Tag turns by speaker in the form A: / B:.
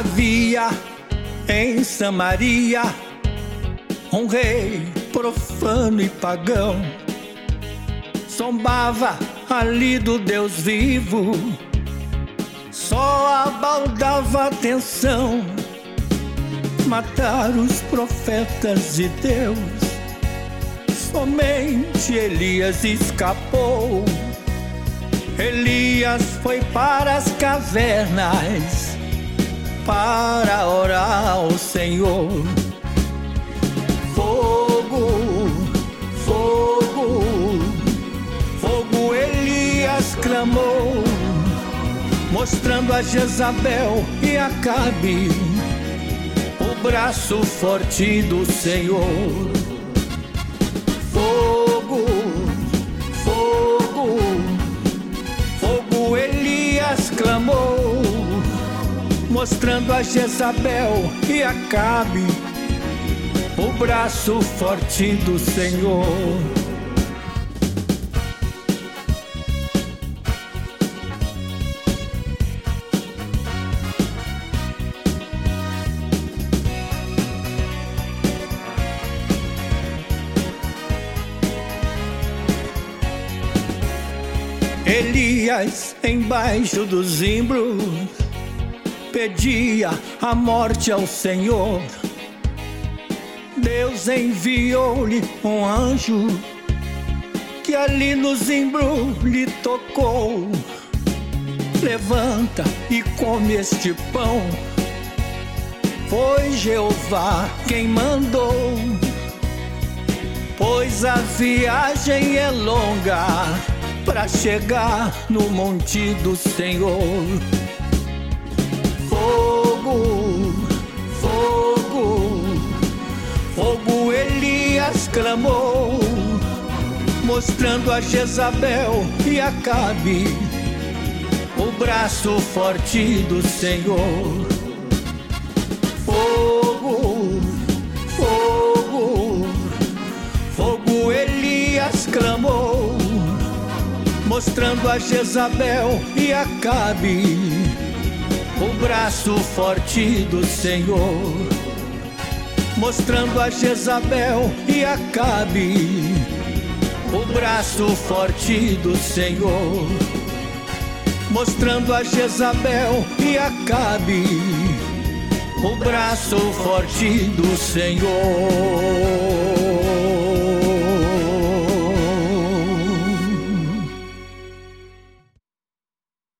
A: Havia em Samaria um rei profano e pagão, zombava ali do Deus vivo, só abaldava atenção, matar os profetas de Deus. Somente Elias escapou. Elias foi para as cavernas para orar ao Senhor. Fogo, fogo, fogo, Elias clamou, mostrando a Jezabel e Acabe o braço forte do Senhor. Fogo, fogo, fogo, Elias clamou, mostrando a Jezabel e Acabe o braço forte do Senhor. Elias, embaixo do zimbro, pedia a morte ao Senhor. Deus enviou-lhe um anjo que ali no zimbro lhe tocou. Levanta e come este pão, foi Jeová quem mandou, pois a viagem é longa para chegar no monte do Senhor. Fogo, fogo, fogo, Elias clamou, mostrando a Jezabel e Acabe o braço forte do Senhor. Fogo, fogo, fogo, Elias clamou, mostrando a Jezabel e Acabe o braço forte do Senhor. Mostrando a Jezabel e Acabe o braço forte do Senhor. Mostrando a Jezabel e Acabe o braço forte do Senhor.